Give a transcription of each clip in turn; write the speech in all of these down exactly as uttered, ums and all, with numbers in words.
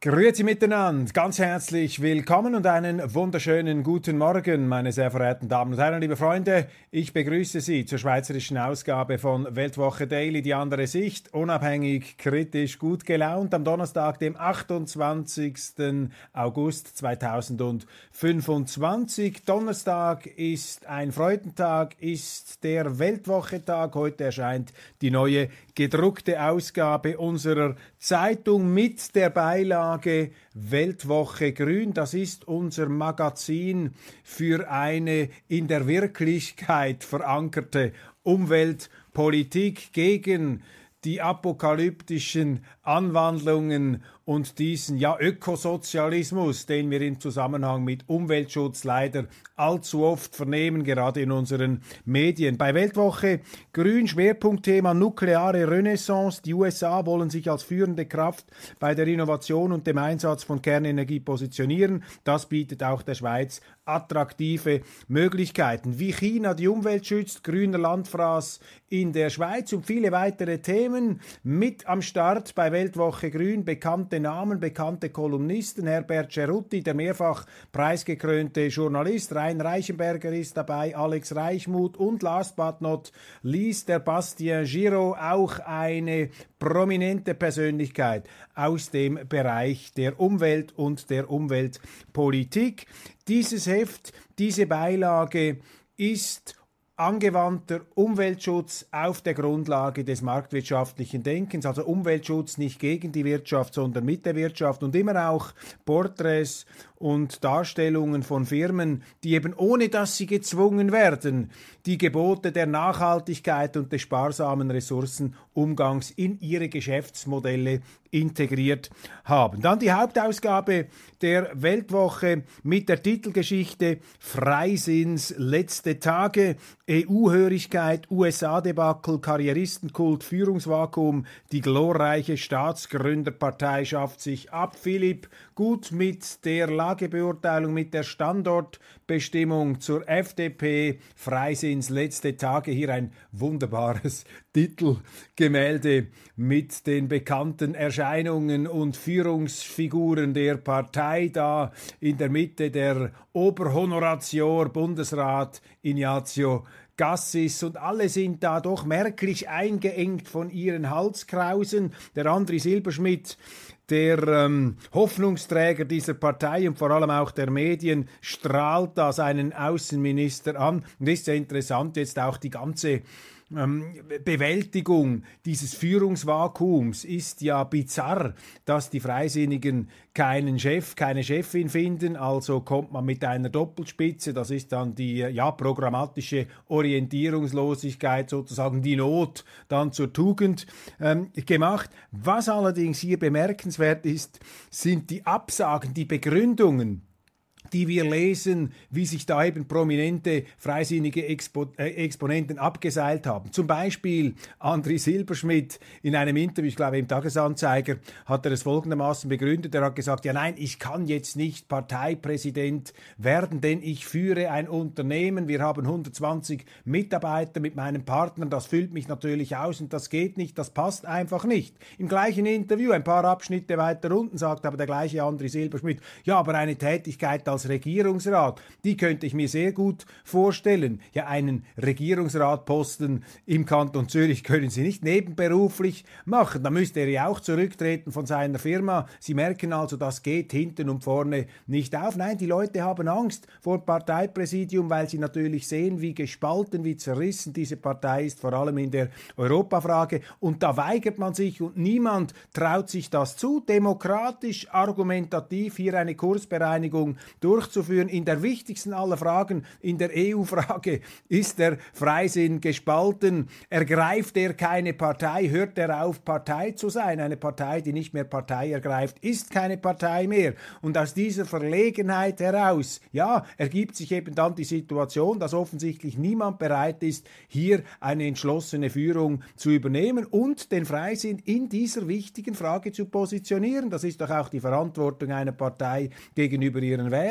Grüezi miteinander, ganz herzlich willkommen und einen wunderschönen guten Morgen, meine sehr verehrten Damen und Herren, liebe Freunde. Ich begrüße Sie zur schweizerischen Ausgabe von Weltwoche Daily, die andere Sicht, unabhängig, kritisch, gut gelaunt, am Donnerstag, dem achtundzwanzigsten August zweitausendfünfundzwanzig. Donnerstag ist ein Freudentag, ist der Weltwochetag. Heute erscheint die neue gedruckte Ausgabe unserer Zeitung mit der Beilage Weltwoche Grün. Das ist unser Magazin für eine in der Wirklichkeit verankerte Umweltpolitik gegen die apokalyptischen Anwandlungen und diesen ja Ökosozialismus, den wir im Zusammenhang mit Umweltschutz leider allzu oft vernehmen, gerade in unseren Medien. Bei Weltwoche Grün Schwerpunktthema nukleare Renaissance. Die U S A wollen sich als führende Kraft bei der Innovation und dem Einsatz von Kernenergie positionieren. Das bietet auch der Schweiz attraktive Möglichkeiten. Wie China die Umwelt schützt, grüner Landfraß in der Schweiz und viele weitere Themen mit am Start bei Weltwoche Grün. Bekannte Namen, bekannte Kolumnisten, Herbert Cerutti, der mehrfach preisgekrönte Journalist, Rein Reichenberger ist dabei, Alex Reichmuth und last but not least der Bastien Giraud, auch eine prominente Persönlichkeit aus dem Bereich der Umwelt und der Umweltpolitik. Dieses Heft, diese Beilage ist angewandter Umweltschutz auf der Grundlage des marktwirtschaftlichen Denkens, also Umweltschutz nicht gegen die Wirtschaft, sondern mit der Wirtschaft und immer auch Porträts und Darstellungen von Firmen, die eben ohne dass sie gezwungen werden, die Gebote der Nachhaltigkeit und des sparsamen Ressourcenumgangs in ihre Geschäftsmodelle integriert haben. Dann die Hauptausgabe der Weltwoche mit der Titelgeschichte Freisinns letzte Tage, E U-Hörigkeit, U S A-Debakel, Karrieristenkult, Führungsvakuum, die glorreiche Staatsgründerpartei schafft sich ab. Philipp Gut mit der Lagebeurteilung, mit der Standortbestimmung zur F D P, Freisinns letzte Tage, hier ein wunderbares Titelgemälde mit den bekannten Erscheinungen und Führungsfiguren der Partei, da in der Mitte der Oberhonoratior Bundesrat Ignazio Cassis und alle sind da doch merklich eingeengt von ihren Halskrausen. Der Andri Silberschmidt, der ähm, Hoffnungsträger dieser Partei und vor allem auch der Medien, strahlt da seinen Außenminister an. Und ist ja interessant jetzt auch die ganze Ähm, Bewältigung dieses Führungsvakuums ist ja bizarr, dass die Freisinnigen keinen Chef, keine Chefin finden, also kommt man mit einer Doppelspitze, das ist dann die ja programmatische Orientierungslosigkeit, sozusagen die Not dann zur Tugend ähm, gemacht. Was allerdings hier bemerkenswert ist, sind die Absagen, die Begründungen, die wir lesen, wie sich da eben prominente freisinnige Expo äh, Exponenten abgeseilt haben. Zum Beispiel Andri Silberschmidt in einem Interview, ich glaube im Tagesanzeiger, hat er es folgendermaßen begründet. Er hat gesagt, ja nein, ich kann jetzt nicht Parteipräsident werden, denn ich führe ein Unternehmen, wir haben hundertzwanzig Mitarbeiter mit meinen Partnern, das füllt mich natürlich aus und das geht nicht, das passt einfach nicht. Im gleichen Interview, ein paar Abschnitte weiter unten, sagt aber der gleiche Andri Silberschmidt, ja, aber eine Tätigkeit als Regierungsrat, die könnte ich mir sehr gut vorstellen. Ja, einen Regierungsratposten im Kanton Zürich können Sie nicht nebenberuflich machen. Da müsste er ja auch zurücktreten von seiner Firma. Sie merken also, das geht hinten und vorne nicht auf. Nein, die Leute haben Angst vor dem Parteipräsidium, weil sie natürlich sehen, wie gespalten, wie zerrissen diese Partei ist, vor allem in der Europafrage. Und da weigert man sich und niemand traut sich das zu, demokratisch, argumentativ hier eine Kursbereinigung durchzuführen. In der wichtigsten aller Fragen, in der E U-Frage, ist der Freisinn gespalten. Ergreift er keine Partei, hört er auf, Partei zu sein. Eine Partei, die nicht mehr Partei ergreift, ist keine Partei mehr. Und aus dieser Verlegenheit heraus, ja, ergibt sich eben dann die Situation, dass offensichtlich niemand bereit ist, hier eine entschlossene Führung zu übernehmen und den Freisinn in dieser wichtigen Frage zu positionieren. Das ist doch auch die Verantwortung einer Partei gegenüber ihren Wählern.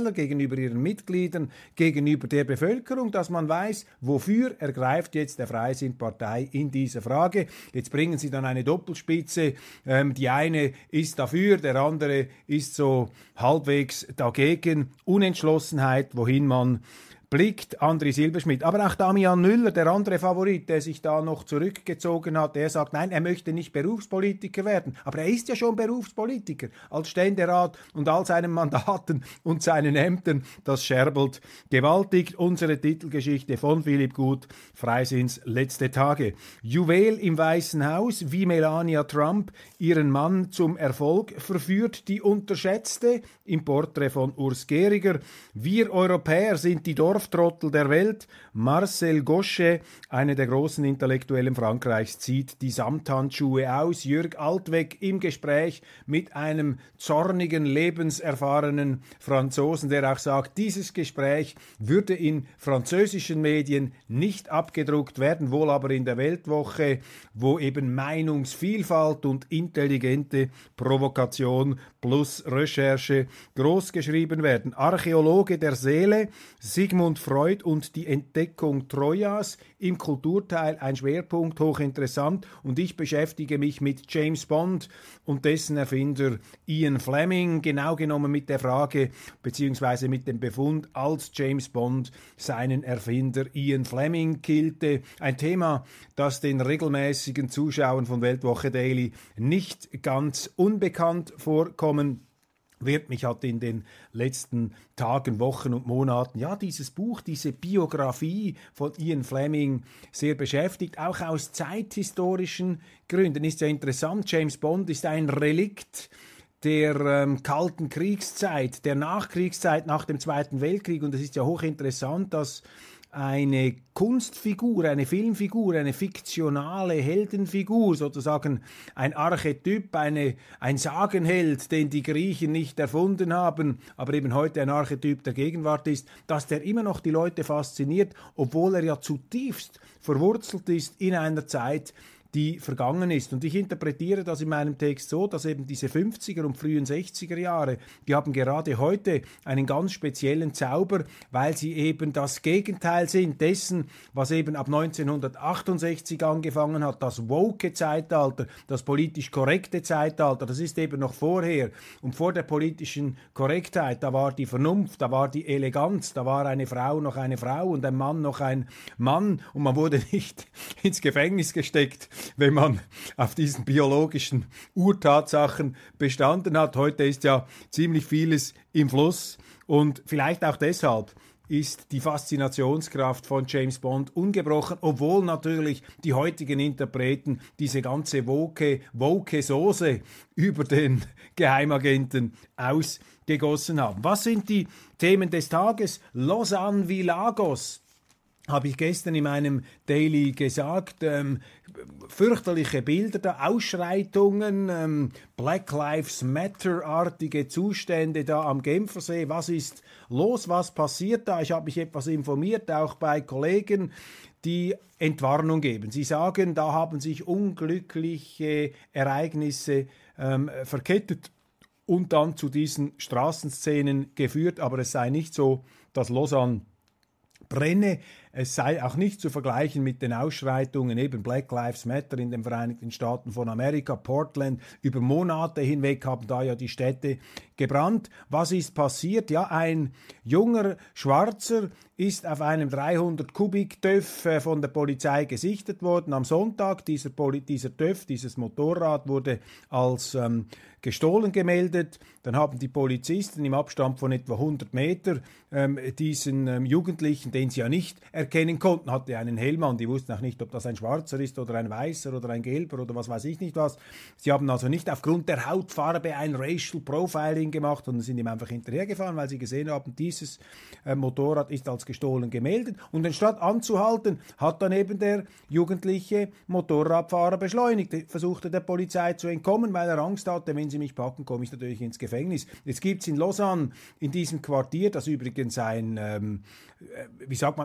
Wähler, gegenüber ihren Mitgliedern, gegenüber der Bevölkerung, dass man weiß, wofür ergreift jetzt der Freisinn-Partei in dieser Frage. Jetzt bringen sie dann eine Doppelspitze. Ähm, die eine ist dafür, der andere ist so halbwegs dagegen. Unentschlossenheit, wohin man blickt, André Silberschmidt. Aber auch Damian Müller, der andere Favorit, der sich da noch zurückgezogen hat, der sagt, nein, er möchte nicht Berufspolitiker werden. Aber er ist ja schon Berufspolitiker als Ständerat und all seinen Mandaten und seinen Ämtern. Das scherbelt gewaltig. Unsere Titelgeschichte von Philipp Gut, Freisinns letzte Tage. Juwel im Weißen Haus, wie Melania Trump ihren Mann zum Erfolg verführt, die unterschätzte, im Porträt von Urs Gehriger. Wir Europäer sind die Dorf Trottel der Welt. Marcel Gauchet, einer der großen Intellektuellen Frankreichs, zieht die Samthandschuhe aus. Jürg Altweg im Gespräch mit einem zornigen, lebenserfahrenen Franzosen, der auch sagt, dieses Gespräch würde in französischen Medien nicht abgedruckt werden, wohl aber in der Weltwoche, wo eben Meinungsvielfalt und intelligente Provokation plus Recherche großgeschrieben werden. Archäologe der Seele, Sigmund Freud und die Entdeckung Trojas, im Kulturteil ein Schwerpunkt, hochinteressant, und ich beschäftige mich mit James Bond und dessen Erfinder Ian Fleming, genau genommen mit der Frage beziehungsweise mit dem Befund, als James Bond seinen Erfinder Ian Fleming killte. Ein Thema, das den regelmäßigen Zuschauern von Weltwoche Daily nicht ganz unbekannt vorkommen wird. Mich hat in den letzten Tagen, Wochen und Monaten ja dieses Buch, diese Biografie von Ian Fleming sehr beschäftigt, auch aus zeithistorischen Gründen. Ist ja interessant, James Bond ist ein Relikt der ähm, Kalten Kriegszeit, der Nachkriegszeit nach dem Zweiten Weltkrieg, und es ist ja hochinteressant, dass eine Kunstfigur, eine Filmfigur, eine fiktionale Heldenfigur, sozusagen ein Archetyp, eine, ein Sagenheld, den die Griechen nicht erfunden haben, aber eben heute ein Archetyp der Gegenwart ist, dass der immer noch die Leute fasziniert, obwohl er ja zutiefst verwurzelt ist in einer Zeit, die vergangen ist. Und ich interpretiere das in meinem Text so, dass eben diese fünfziger und frühen sechziger Jahre, die haben gerade heute einen ganz speziellen Zauber, weil sie eben das Gegenteil sind dessen, was eben ab neunzehnhundertachtundsechzig angefangen hat, das woke-Zeitalter, das politisch korrekte Zeitalter. Das ist eben noch vorher. Und vor der politischen Korrektheit, da war die Vernunft, da war die Eleganz, da war eine Frau noch eine Frau und ein Mann noch ein Mann, und man wurde nicht ins Gefängnis gesteckt, wenn man auf diesen biologischen Urtatsachen bestanden hat. Heute ist ja ziemlich vieles im Fluss, und vielleicht auch deshalb ist die Faszinationskraft von James Bond ungebrochen, obwohl natürlich die heutigen Interpreten diese ganze woke, woke Soße über den Geheimagenten ausgegossen haben. Was sind die Themen des Tages? Lausanne wie Lagos, habe ich gestern in meinem Daily gesagt, ähm, fürchterliche Bilder da, Ausschreitungen, ähm, Black Lives Matter-artige Zustände da am Genfersee. Was ist los? Was passiert da? Ich habe mich etwas informiert, auch bei Kollegen, die Entwarnung geben. Sie sagen, da haben sich unglückliche Ereignisse ähm, verkettet und dann zu diesen Straßenszenen geführt, aber es sei nicht so, dass Lausanne brenne. Es sei auch nicht zu vergleichen mit den Ausschreitungen, eben Black Lives Matter in den Vereinigten Staaten von Amerika, Portland. Über Monate hinweg haben da ja die Städte gebrannt. Was ist passiert? Ja, ein junger Schwarzer ist auf einem dreihundert Kubik TÜV von der Polizei gesichtet worden am Sonntag. Dieser, Poli- dieser TÜV, dieses Motorrad wurde als ähm, gestohlen gemeldet. Dann haben die Polizisten im Abstand von etwa hundert Meter ähm, diesen ähm, Jugendlichen, den sie ja nicht erkennen konnten, hatte einen Helm an. Die wussten auch nicht, ob das ein Schwarzer ist oder ein Weißer oder ein Gelber oder was weiß ich nicht was. Sie haben also nicht aufgrund der Hautfarbe ein Racial Profiling gemacht, sondern sind ihm einfach hinterhergefahren, weil sie gesehen haben, dieses äh, Motorrad ist als gestohlen gemeldet. Und anstatt anzuhalten, hat dann eben der jugendliche Motorradfahrer beschleunigt, versuchte der Polizei zu entkommen, weil er Angst hatte, wenn sie mich packen, komme ich natürlich ins Gefängnis. Jetzt gibt es in Lausanne, in diesem Quartier, das übrigens ein, ähm, wie sagt man, anständiges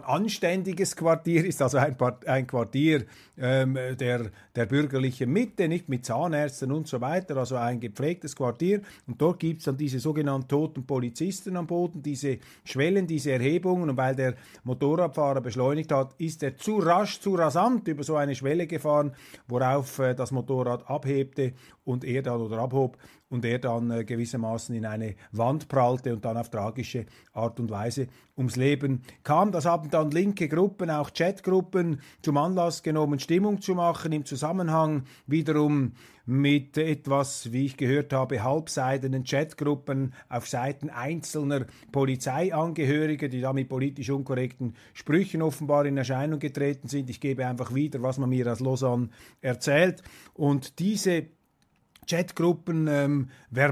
anständiges Quartier ist, also ein, ein Quartier ähm, der, der bürgerlichen Mitte, nicht mit Zahnärzten und so weiter, also ein gepflegtes Quartier. Und dort gibt es dann diese sogenannten toten Polizisten am Boden, diese Schwellen, diese Erhebungen. Und weil der Motorradfahrer beschleunigt hat, ist er zu rasch, zu rasant über so eine Schwelle gefahren, worauf äh, das Motorrad abhebte und er dann oder abhob und er dann äh, gewissermaßen in eine Wand prallte und dann auf tragische Art und Weise ums Leben kam. Das haben dann linke Gruppen, auch Chatgruppen, zum Anlass genommen, Stimmung zu machen, im Zusammenhang wiederum mit etwas, wie ich gehört habe, halbseidenen Chatgruppen auf Seiten einzelner Polizeiangehörige, die da mit politisch unkorrekten Sprüchen offenbar in Erscheinung getreten sind. Ich gebe einfach wieder, was man mir aus Lausanne erzählt. Und diese Chatgruppen, ähm,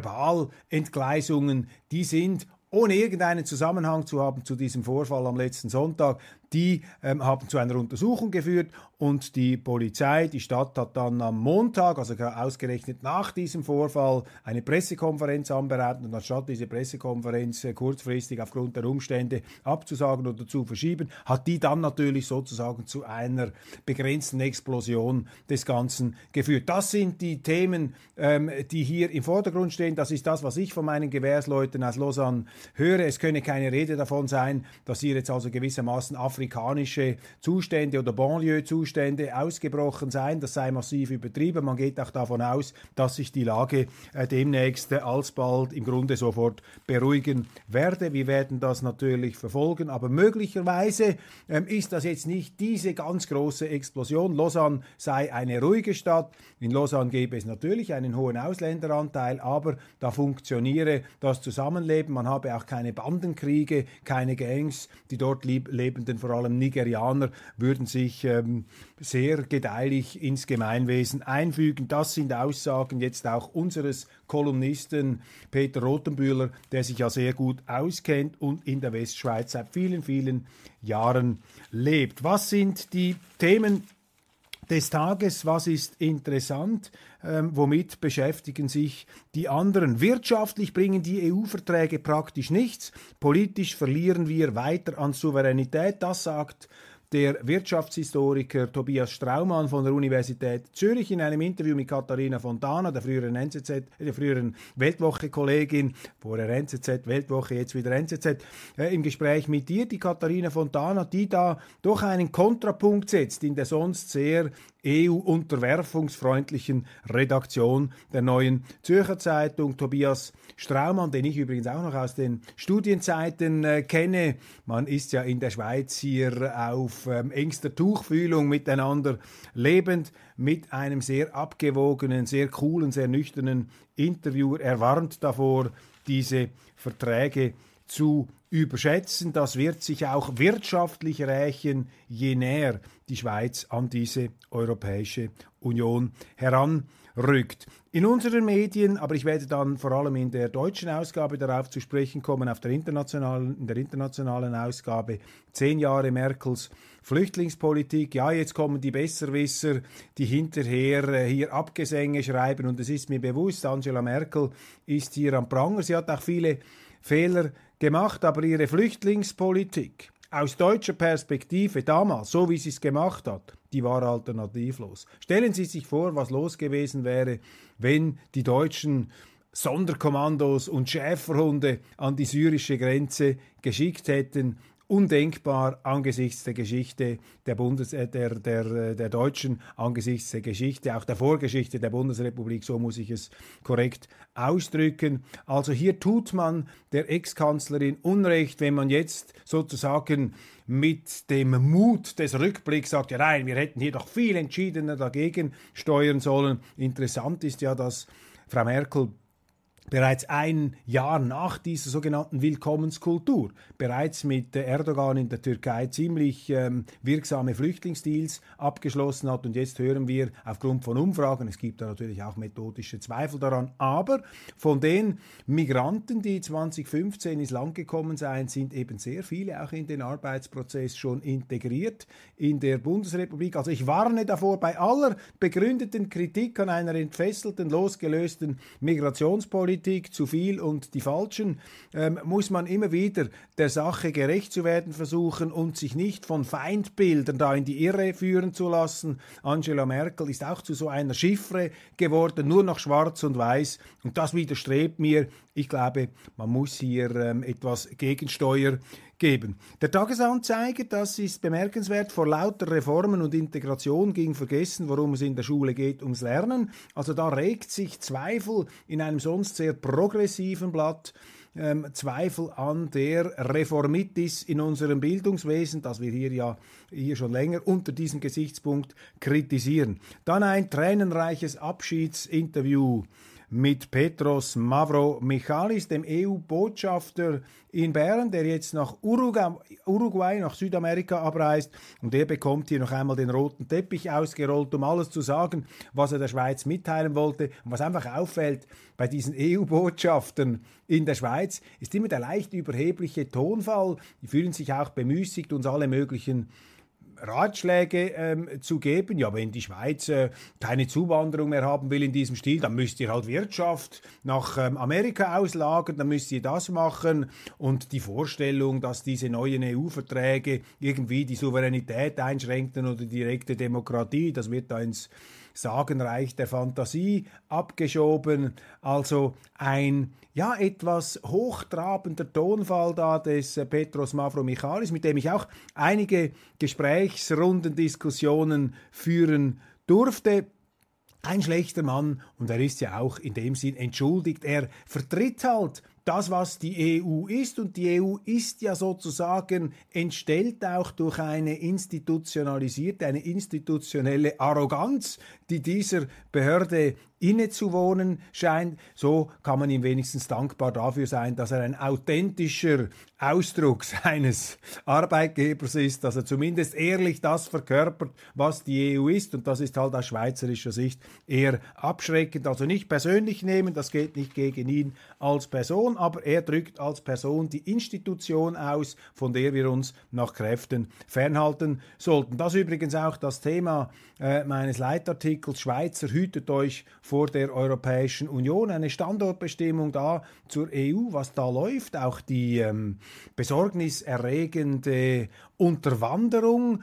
Verbalentgleisungen, die sind, ohne irgendeinen Zusammenhang zu haben zu diesem Vorfall am letzten Sonntag, die ähm, haben zu einer Untersuchung geführt und die Polizei, die Stadt hat dann am Montag, also ausgerechnet nach diesem Vorfall, eine Pressekonferenz anberaumt und anstatt diese Pressekonferenz äh, kurzfristig aufgrund der Umstände abzusagen oder zu verschieben, hat die dann natürlich sozusagen zu einer begrenzten Explosion des Ganzen geführt. Das sind die Themen, ähm, die hier im Vordergrund stehen. Das ist das, was ich von meinen Gewährsleuten aus Lausanne höre. Es könne keine Rede davon sein, dass hier jetzt also gewissermaßen afrikanische Zustände oder Banlieue-Zustände ausgebrochen seien. Das sei massiv übertrieben. Man geht auch davon aus, dass sich die Lage äh, demnächst äh, alsbald im Grunde sofort beruhigen werde. Wir werden das natürlich verfolgen, aber möglicherweise ähm, ist das jetzt nicht diese ganz große Explosion. Lausanne sei eine ruhige Stadt. In Lausanne gäbe es natürlich einen hohen Ausländeranteil, aber da funktioniere das Zusammenleben. Man habe auch keine Bandenkriege, keine Gangs. Die dort lebenden, vor allem Nigerianer, würden sich ähm, sehr gedeihlich ins Gemeinwesen einfügen. Das sind Aussagen jetzt auch unseres Kolumnisten Peter Rothenbühler, der sich ja sehr gut auskennt und in der Westschweiz seit vielen, vielen Jahren lebt. Was sind die Themen des Tages? Was ist interessant? Ähm, womit beschäftigen sich die anderen? Wirtschaftlich bringen die E U-Verträge praktisch nichts. Politisch verlieren wir weiter an Souveränität. Das sagt der Wirtschaftshistoriker Tobias Straumann von der Universität Zürich in einem Interview mit Katharina Fontana, der früheren N Z Z, der früheren Weltwoche-Kollegin, vorher N Z Z, Weltwoche, jetzt wieder N Z Z, äh, im Gespräch mit dir, die Katharina Fontana, die da doch einen Kontrapunkt setzt in der sonst sehr E U-unterwerfungsfreundlichen Redaktion der Neuen Zürcher Zeitung. Tobias Straumann, den ich übrigens auch noch aus den Studienzeiten äh, kenne. Man ist ja in der Schweiz hier auf ähm, engster Tuchfühlung miteinander lebend, mit einem sehr abgewogenen, sehr coolen, sehr nüchternen Interviewer. Er warnt davor, diese Verträge zu überschätzen. Das wird sich auch wirtschaftlich rächen, je näher die Schweiz an diese Europäische Union heranrückt. In unseren Medien, aber ich werde dann vor allem in der deutschen Ausgabe darauf zu sprechen kommen, auf der internationalen, in der internationalen Ausgabe, zehn Jahre Merkels Flüchtlingspolitik. Ja, jetzt kommen die Besserwisser, die hinterher äh, hier Abgesänge schreiben, und es ist mir bewusst, Angela Merkel ist hier am Pranger. Sie hat auch viele Fehler gemacht, aber ihre Flüchtlingspolitik aus deutscher Perspektive damals, so wie sie es gemacht hat, die war alternativlos. Stellen Sie sich vor, was los gewesen wäre, wenn die deutschen Sonderkommandos und Schäferhunde an die syrische Grenze geschickt hätten. Undenkbar angesichts der Geschichte der, Bundes äh, der, der, der Deutschen, angesichts der Geschichte, auch der Vorgeschichte der Bundesrepublik, so muss ich es korrekt ausdrücken. Also hier tut man der Ex-Kanzlerin Unrecht, wenn man jetzt sozusagen mit dem Mut des Rückblicks sagt, ja nein, wir hätten hier doch viel entschiedener dagegen steuern sollen. Interessant ist ja, dass Frau Merkel bereits ein Jahr nach dieser sogenannten Willkommenskultur bereits mit Erdogan in der Türkei ziemlich ähm, wirksame Flüchtlingsdeals abgeschlossen hat. Und jetzt hören wir aufgrund von Umfragen, es gibt da natürlich auch methodische Zweifel daran, aber von den Migranten, die zwanzig fünfzehn ins Land gekommen seien, sind eben sehr viele auch in den Arbeitsprozess schon integriert in der Bundesrepublik. Also ich warne davor, bei aller begründeten Kritik an einer entfesselten, losgelösten Migrationspolitik, Politik zu viel und die Falschen, ähm, muss man immer wieder der Sache gerecht zu werden versuchen und sich nicht von Feindbildern da in die Irre führen zu lassen. Angela Merkel ist auch zu so einer Chiffre geworden, nur noch schwarz und weiß, und das widerstrebt mir. Ich glaube, man muss hier ähm, etwas Gegensteuer geben. Der Tagesanzeiger, das ist bemerkenswert, vor lauter Reformen und Integration ging vergessen, worum es in der Schule geht, ums Lernen. Also da regt sich Zweifel in einem sonst sehr progressiven Blatt, ähm, Zweifel an der Reformitis in unserem Bildungswesen, das wir hier ja hier schon länger unter diesem Gesichtspunkt kritisieren. Dann ein tränenreiches Abschiedsinterview mit Petros Mavromichalis, dem E U-Botschafter in Bern, der jetzt nach Uruguay, Uruguay, nach Südamerika abreist, und er bekommt hier noch einmal den roten Teppich ausgerollt, um alles zu sagen, was er der Schweiz mitteilen wollte. Und was einfach auffällt bei diesen E U-Botschaftern in der Schweiz, ist immer der leicht überhebliche Tonfall. Die fühlen sich auch bemüßigt, uns alle möglichen Ratschläge ähm, zu geben. Ja, wenn die Schweiz äh, keine Zuwanderung mehr haben will in diesem Stil, dann müsst ihr halt Wirtschaft nach ähm, Amerika auslagern, dann müsst ihr das machen. Und die Vorstellung, dass diese neuen E U-Verträge irgendwie die Souveränität einschränkten oder die direkte Demokratie, das wird da ins Sagenreich der Fantasie abgeschoben. Also ein ja etwas hochtrabender Tonfall da des äh, Petros Mavromichalis, mit dem ich auch einige Gesprächsrunden, Diskussionen führen durfte. Ein schlechter Mann, und er ist ja auch in dem Sinn entschuldigt. Er vertritt halt das, was die E U ist, und die E U ist ja sozusagen entstellt auch durch eine institutionalisierte, eine institutionelle Arroganz, die dieser Behörde innezuwohnen scheint. So kann man ihm wenigstens dankbar dafür sein, dass er ein authentischer Ausdruck seines Arbeitgebers ist, dass er zumindest ehrlich das verkörpert, was die E U ist, und das ist halt aus schweizerischer Sicht eher abschreckend. Also nicht persönlich nehmen, das geht nicht gegen ihn als Person, aber er drückt als Person die Institution aus, von der wir uns nach Kräften fernhalten sollten. Das ist übrigens auch das Thema äh, meines Leitartikels «Schweizer, hütet euch vor der Europäischen Union», eine Standortbestimmung da zur E U, was da läuft, auch die ähm, besorgniserregende Unterwanderung,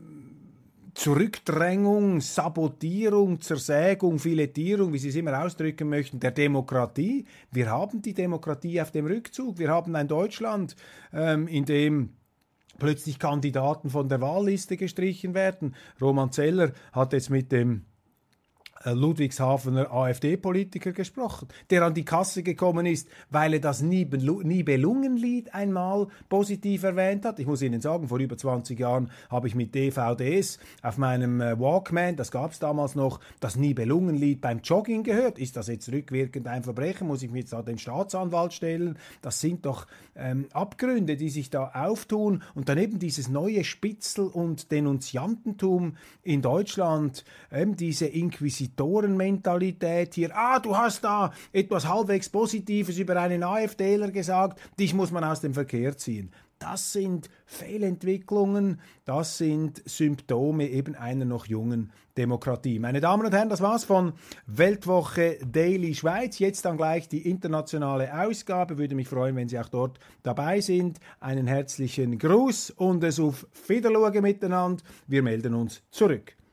Zurückdrängung, Sabotierung, Zersägung, Filetierung, wie Sie es immer ausdrücken möchten, der Demokratie. Wir haben die Demokratie auf dem Rückzug. Wir haben ein Deutschland, ähm, in dem plötzlich Kandidaten von der Wahlliste gestrichen werden. Roman Zeller hat jetzt mit dem Ludwigshafener AfD-Politiker gesprochen, der an die Kasse gekommen ist, weil er das Nibelungenlied einmal positiv erwähnt hat. Ich muss Ihnen sagen, vor über zwanzig Jahren habe ich mit D V Ds auf meinem Walkman, das gab es damals noch, das Nibelungenlied beim Jogging gehört. Ist das jetzt rückwirkend ein Verbrechen? Muss ich mich jetzt an den Staatsanwalt stellen? Das sind doch ähm, Abgründe, die sich da auftun. Und daneben dieses neue Spitzel- und Denunziantentum in Deutschland, ähm, diese Inquisition, Mentalität hier, ah, du hast da etwas halbwegs Positives über einen AfDler gesagt, dich muss man aus dem Verkehr ziehen. Das sind Fehlentwicklungen, das sind Symptome eben einer noch jungen Demokratie. Meine Damen und Herren, das war's von Weltwoche Daily Schweiz. Jetzt dann gleich die internationale Ausgabe. Würde mich freuen, wenn Sie auch dort dabei sind. Einen herzlichen Gruß und es auf Wiedersehen miteinander. Wir melden uns zurück.